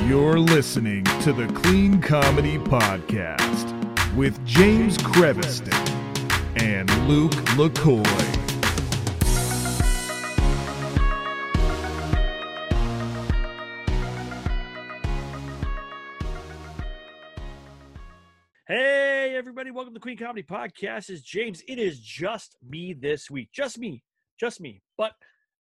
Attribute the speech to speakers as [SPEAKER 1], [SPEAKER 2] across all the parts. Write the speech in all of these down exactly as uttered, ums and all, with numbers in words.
[SPEAKER 1] You're listening to the Clean Comedy Podcast with James Creviston and Luke LaCoy.
[SPEAKER 2] Hey, everybody. Welcome to the Clean Comedy Podcast. It's James. It is just me this week. Just me. Just me. But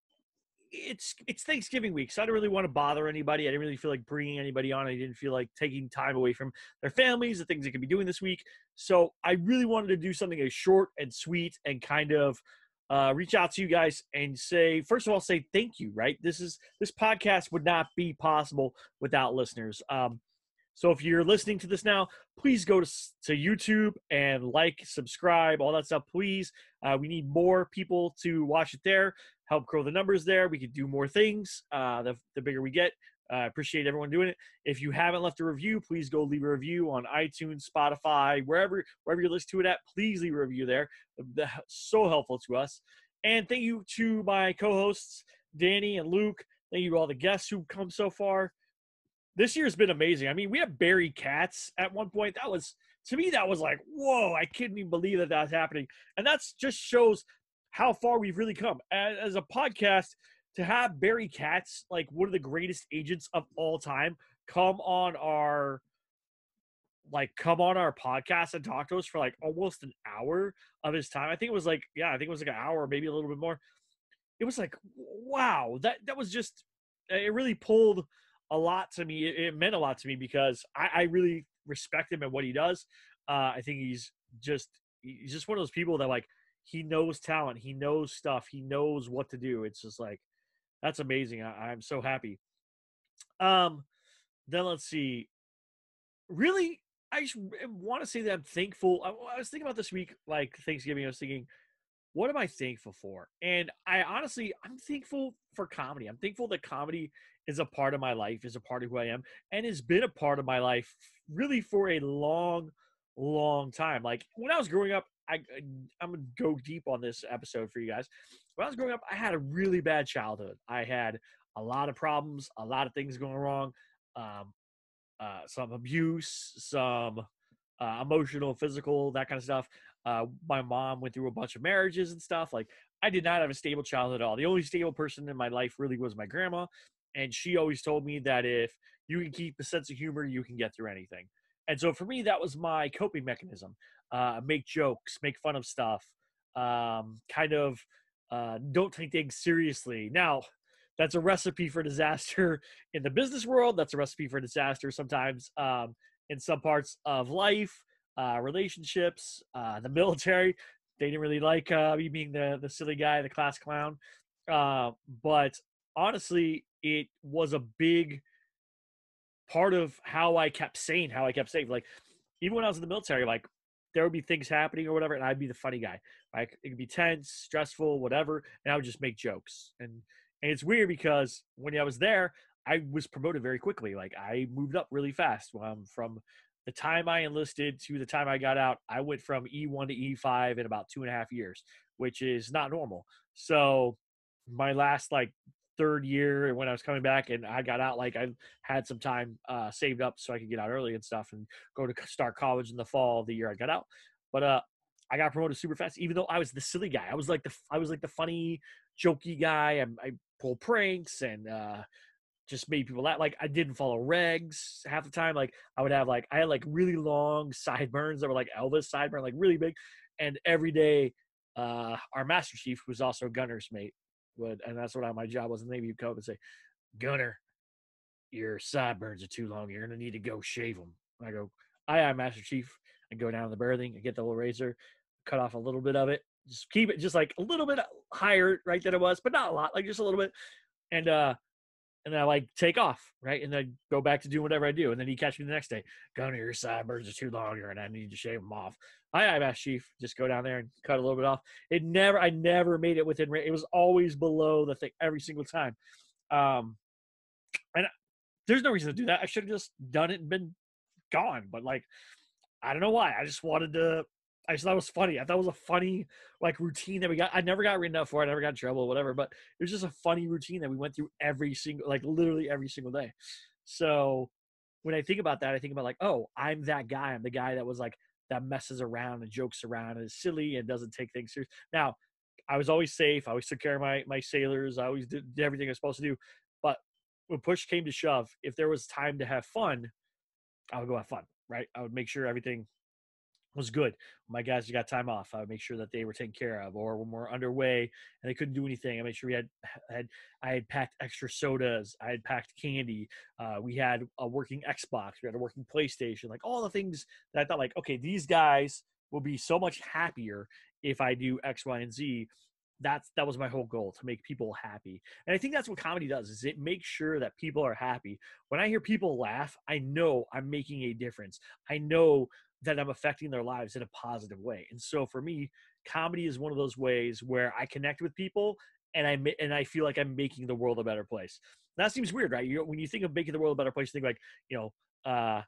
[SPEAKER 2] it's it's Thanksgiving week, so I don't really want to bother anybody. I didn't really feel like bringing anybody on. I didn't feel like taking time away from their families, the things they could be doing this week. So I really wanted to do something as short and sweet and kind of uh, reach out to you guys and say, first of all, say thank you, right? This is this podcast would not be possible without listeners. Um, so if you're listening to this now, please go to, to YouTube and like, subscribe, all that stuff, please. Uh, we need more people to watch it there, help grow the numbers there. We could do more things uh, the, the bigger we get. I uh, appreciate everyone doing it. If you haven't left a review, please go leave a review on iTunes, Spotify, wherever wherever you listen to it at. Please leave a review there. That's so helpful to us. And thank you to my co-hosts, Danny and Luke. Thank you to all the guests who've come so far. This year's been amazing. I mean, we have Barry Katz at one point. That was, to me, that was like, whoa, I couldn't even believe that that's happening. And that's just shows how far we've really come. As, as a podcast, to have Barry Katz, like one of the greatest agents of all time, come on our, like, come on our podcast and talk to us for like almost an hour of his time. I think it was like, yeah, I think it was like an hour, maybe a little bit more. It was like, wow, that, that was just, it really pulled a lot to me. It, it meant a lot to me because I, I really respect him and what he does. Uh, I think he's just he's just one of those people that, like, he knows talent, he knows stuff, he knows what to do. It's just like, that's amazing. I, I'm so happy. Um, then let's see. Really, I just want to say that I'm thankful. I, I was thinking about this week, like Thanksgiving. I was thinking, what am I thankful for? And I honestly, I'm thankful for comedy. I'm thankful that comedy is a part of my life, is a part of who I am, and has been a part of my life really for a long, long time. Like, when I was growing up, I, I'm going to go deep on this episode for you guys. When I was growing up, I had a really bad childhood. I had a lot of problems, a lot of things going wrong, um, uh, some abuse, some uh, emotional, physical, that kind of stuff. Uh, my mom went through a bunch of marriages and stuff. Like, I did not have a stable childhood at all. The only stable person in my life really was my grandma. And she always told me that if you can keep a sense of humor, you can get through anything. And so for me, that was my coping mechanism. Uh, make jokes, make fun of stuff, um, kind of uh, don't take things seriously. Now, that's a recipe for disaster in the business world. That's a recipe for disaster sometimes um, in some parts of life. Uh, relationships, uh, the military. They didn't really like uh, me being the, the silly guy, the class clown. Uh, but honestly, it was a big part of how I kept sane, how I kept safe. Like, even when I was in the military, like, there would be things happening or whatever, and I'd be the funny guy. Like, it could be tense, stressful, whatever, and I would just make jokes. And and it's weird because when I was there, I was promoted very quickly. Like, I moved up really fast. Um, from the time I enlisted to the time I got out, I went from E one to E five in about two and a half years, which is not normal. So my last, like, third year when I was coming back and I got out, like, I had some time uh, saved up so I could get out early and stuff and go to start college in the fall of the year I got out. But uh, I got promoted super fast, even though I was the silly guy. I was like the I was like the funny, jokey guy. I, I pulled pranks and uh, just made people laugh. Like, I didn't follow regs half the time. Like, I would have, like, I had like really long sideburns that were like Elvis sideburn, like really big. And every day, uh, our Master Chief, who was also a gunner's mate, would, and that's what I, my job was in the Navy, would come up and say, "Gunner, your sideburns are too long. You're going to need to go shave them." And I go, "Aye, aye, Master Chief." I go down to the berthing, I get the little razor, cut off a little bit of it, just keep it just like a little bit higher, right, than it was, but not a lot, like just a little bit. And, uh, and then I, like, take off, right? And then go back to doing whatever I do. And then he catch me the next day. "Gunner, your sideburns are too long here, and I need to shave them off." Aye, aye, Master Chief. Just go down there and cut a little bit off. It never, I never made it within range. It was always below the thing every single time. Um, and there's no reason to do that. I should have just done it and been gone. But, like, I don't know why. I just wanted to, I just thought it was funny. I thought it was a funny, like, routine that we got. I never got written up for it. I never got in trouble or whatever, but it was just a funny routine that we went through every single, like, literally every single day. So when I think about that, I think about like, oh, I'm that guy. I'm the guy that was like, that messes around and jokes around and is silly and doesn't take things serious. Now, I was always safe. I always took care of my, my sailors. I always did, did everything I was supposed to do. But when push came to shove, if there was time to have fun, I would go have fun, right? I would make sure everything was good. My guys got time off, I would make sure that they were taken care of. Or when we're underway and they couldn't do anything, I made sure we had had I had packed extra sodas. I had packed candy. Uh, we had a working Xbox. We had a working PlayStation. Like all the things that I thought, like, okay, these guys will be so much happier if I do X, Y, and Z. That's that was my whole goal, to make people happy. And I think that's what comedy does, is it makes sure that people are happy. When I hear people laugh, I know I'm making a difference. I know that I'm affecting their lives in a positive way. And so for me, comedy is one of those ways where I connect with people and I and I feel like I'm making the world a better place. That seems weird, right? You, when you think of making the world a better place, you think like, you know, uh,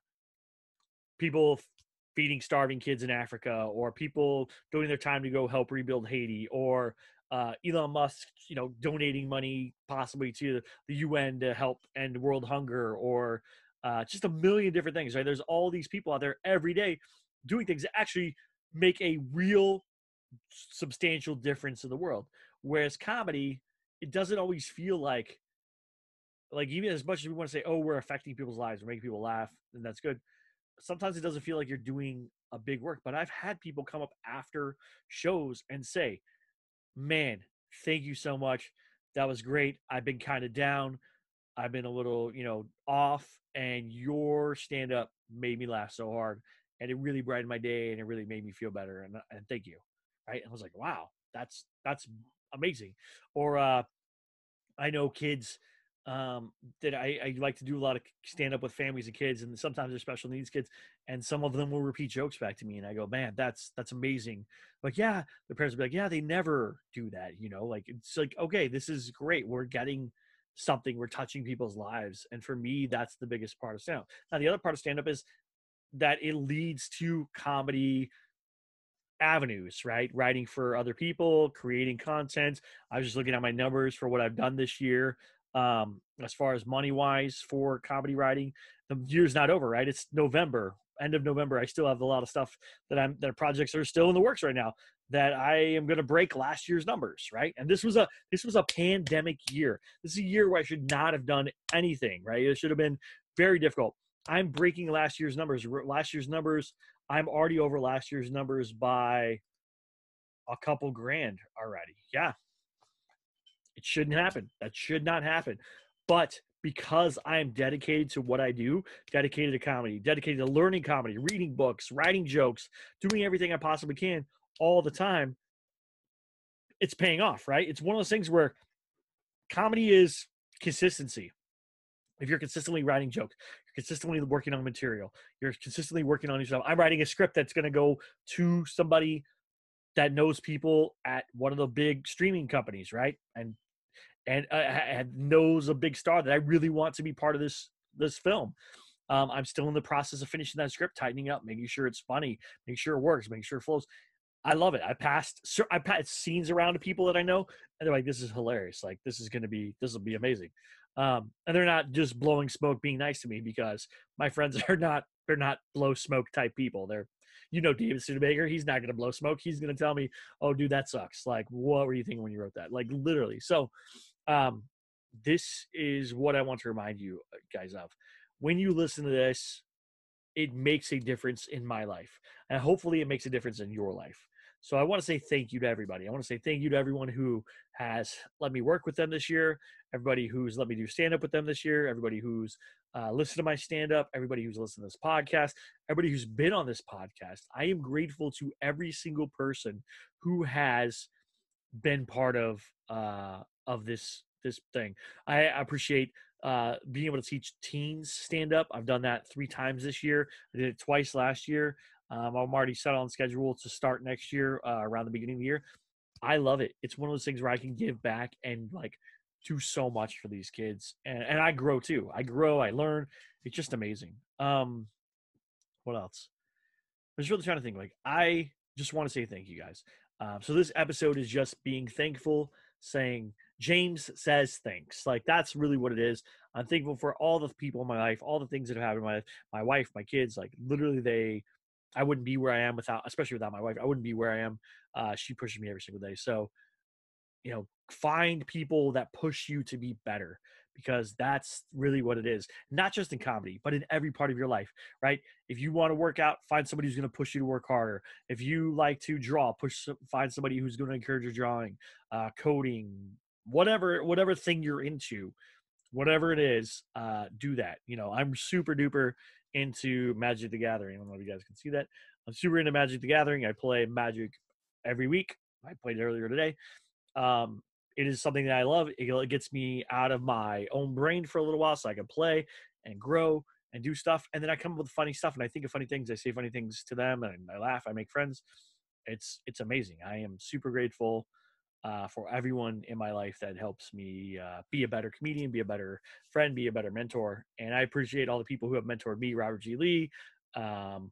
[SPEAKER 2] people feeding starving kids in Africa, or people donating their time to go help rebuild Haiti, or uh, Elon Musk, you know, donating money possibly to the U N to help end world hunger, or uh, just a million different things, right? There's all these people out there every day doing things that actually make a real substantial difference in the world. Whereas comedy, it doesn't always feel like, like even as much as we want to say, oh, we're affecting people's lives, we're making people laugh, and that's good. Sometimes it doesn't feel like you're doing a big work. But I've had people come up after shows and say, man, thank you so much. That was great. I've been kind of down. I've been a little, you know, off, and your stand up made me laugh so hard, and it really brightened my day, and it really made me feel better. And, and thank you. Right. And I was like, wow, that's, that's amazing. Or, uh, I know kids um, that I, I like to do a lot of stand up with families and kids, and sometimes they're special needs kids, and some of them will repeat jokes back to me, and I go, man, that's that's amazing. Like, yeah, the parents will be like, yeah, they never do that, you know. Like, it's like, okay, this is great. We're getting something. We're touching people's lives, and for me, that's the biggest part of stand up. Now, the other part of stand up is that it leads to comedy avenues, right? Writing for other people, creating content. I was just looking at my numbers for what I've done this year. Um, as far as money wise for comedy writing, the year's not over, right? It's November, end of November. I still have a lot of stuff that I'm, that projects are still in the works right now that I am going to break last year's numbers, right? And this was a, this was a pandemic year. This is a year where I should not have done anything, right? It should have been very difficult. I'm breaking last year's numbers. Last year's numbers, I'm already over last year's numbers by a couple grand already. Yeah. It shouldn't happen. That should not happen. But because I am dedicated to what I do, dedicated to comedy, dedicated to learning comedy, reading books, writing jokes, doing everything I possibly can all the time, it's paying off, right? It's one of those things where comedy is consistency. If you're consistently writing jokes, you're consistently working on material, you're consistently working on yourself. I'm writing a script that's going to go to somebody that knows people at one of the big streaming companies, right? And and uh, knows a big star that I really want to be part of this this film. Um, I'm still in the process of finishing that script, tightening up, making sure it's funny, making sure it works, making sure it flows. I love it. I passed I passed scenes around to people that I know, and they're like, "This is hilarious. Like, this is going to be this will be amazing." Um, and they're not just blowing smoke, being nice to me, because my friends are not they're not blow smoke type people. They're, you know, David Studebaker. He's not going to blow smoke. He's going to tell me, "Oh, dude, that sucks. Like, what were you thinking when you wrote that?" Like, literally. So, um, this is what I want to remind you guys of. When you listen to this, it makes a difference in my life, and hopefully it makes a difference in your life. So I want to say thank you to everybody. I want to say thank you to everyone who has let me work with them this year, everybody who's let me do stand-up with them this year, everybody who's uh, listened to my stand-up, everybody who's listened to this podcast, everybody who's been on this podcast. I am grateful to every single person who has been part of uh, of this this thing. I appreciate uh, being able to teach teens stand-up. I've done that three times this year. I did it twice last year. Um, I'm already set on schedule to start next year, uh, around the beginning of the year. I love it. It's one of those things where I can give back and like do so much for these kids. And, and I grow too. I grow, I learn. It's just amazing. Um, what else? I was really trying to think, like, I just want to say thank you guys. Um, so this episode is just being thankful, saying James says thanks. Like, that's really what it is. I'm thankful for all the people in my life, all the things that have happened in my life, my wife, my kids. Like, literally, they, I wouldn't be where I am without, especially without my wife. I wouldn't be where I am. Uh, she pushes me every single day. So, you know, find people that push you to be better, because that's really what it is. Not just in comedy, but in every part of your life, right? If you want to work out, find somebody who's going to push you to work harder. If you like to draw, push, find somebody who's going to encourage your drawing, uh, coding, whatever, whatever thing you're into, whatever it is, uh, do that. You know, I'm super duper into Magic the Gathering. I don't know if you guys can see that. I'm super into Magic the Gathering. I play Magic every week. I played it earlier today. Um, it is something that I love. It gets me out of my own brain for a little while so I can play and grow and do stuff. And then I come up with funny stuff, and I think of funny things. I say funny things to them, and I laugh. I make friends. It's it's amazing. I am super grateful uh, for everyone in my life that helps me uh, be a better comedian, be a better friend, be a better mentor. And I appreciate all the people who have mentored me, Robert G. Lee. Um,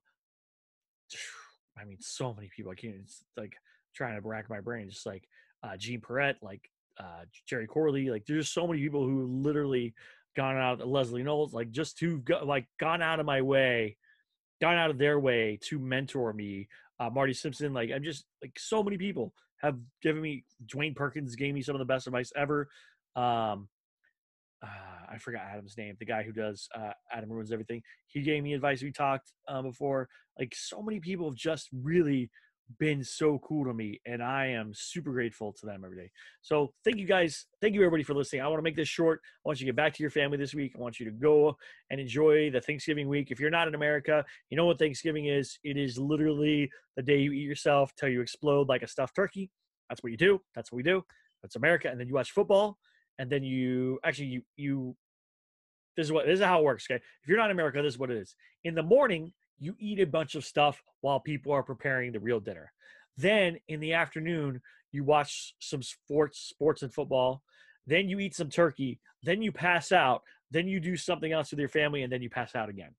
[SPEAKER 2] I mean, so many people. I can't, it's like trying to rack my brain. Just like uh, Gene Perrette, like uh, Jerry Corley. Like, there's so many people who literally gone out, Leslie Knowles, like just who go, like gone out of my way, gone out of their way to mentor me. Uh, Marty Simpson, like I'm just like so many people have given me. Dwayne Perkins gave me some of the best advice ever. Um, uh, I forgot Adam's name, the guy who does uh, Adam Ruins Everything. He gave me advice. We talked uh, before. Like, so many people have just really been so cool to me, and I am super grateful to them every day. So thank you guys. Thank you everybody for listening. I want to make this short. I want you to get back to your family this week. I want you to go and enjoy the Thanksgiving week. If you're not in America, you know what Thanksgiving is. It is literally the day you eat yourself till you explode like a stuffed turkey. That's what you do. That's what we do. That's America. And then you watch football, and then you actually you you this is what this is how it works. Okay, if you're not in America, this is what it is. In the morning, you eat a bunch of stuff while people are preparing the real dinner. Then in the afternoon, you watch some sports, sports and football. Then you eat some turkey. Then you pass out. Then you do something else with your family, and then you pass out again.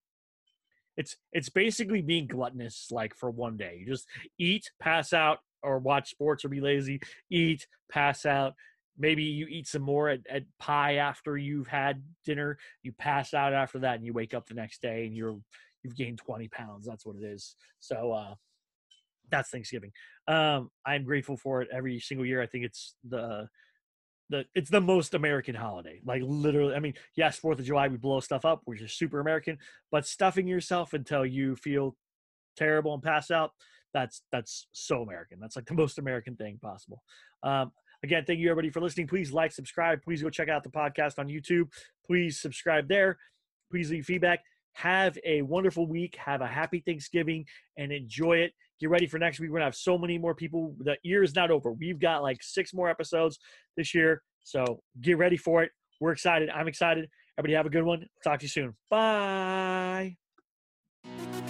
[SPEAKER 2] It's it's basically being gluttonous, like for one day. You just eat, pass out, or watch sports or be lazy. Eat, pass out. Maybe you eat some more at, at pie after you've had dinner. You pass out after that, and you wake up the next day, and you're you've gained twenty pounds. That's what it is. So uh, that's Thanksgiving. Um, I'm grateful for it every single year. I think it's the the it's the most American holiday. Like, literally, I mean, yes, fourth of July, we blow stuff up, which is super American, but stuffing yourself until you feel terrible and pass out, that's that's so American. That's like the most American thing possible. Um, Again, thank you everybody for listening. Please like, subscribe. Please go check out the podcast on YouTube. Please subscribe there. Please leave feedback. Have a wonderful week. Have a happy Thanksgiving and enjoy it. Get ready for next week. We're going to have so many more people. The year is not over. We've got like six more episodes this year. So get ready for it. We're excited. I'm excited. Everybody have a good one. Talk to you soon. Bye.